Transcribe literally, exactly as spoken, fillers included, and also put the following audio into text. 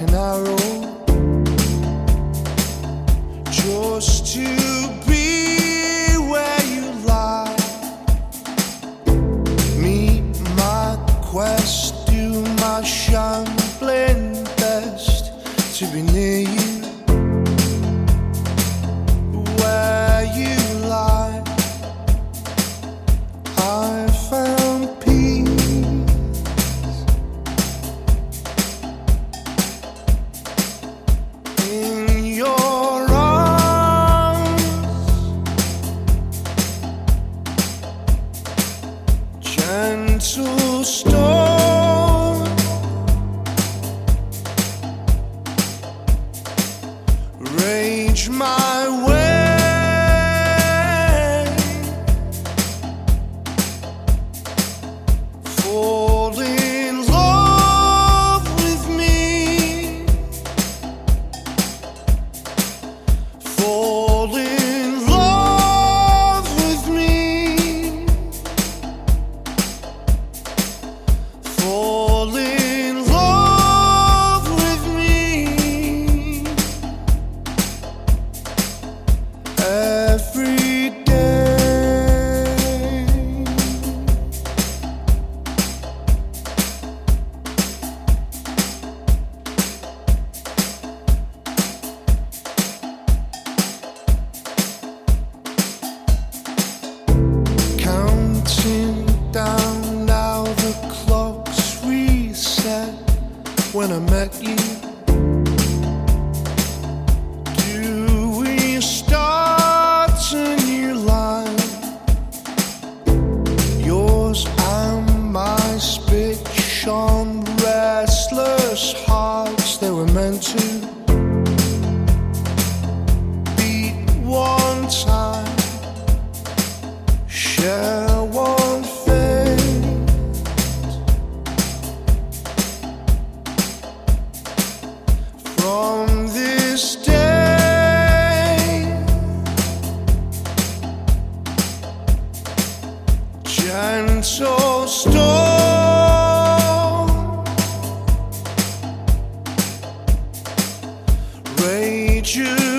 an arrow, just to be where you lie. Meet my quest, do my shambling best to be near you, where you lie. I found peace in your arms, gentle storm, rage my way. Fall in love with me, fall in love with me, fall in love with me every day. Counting down, now the clock's reset. When I met you, do we start a new line? Yours and my speech on restless hearts, they were meant to beat one time, share one fate. From this day, gentle storm, rages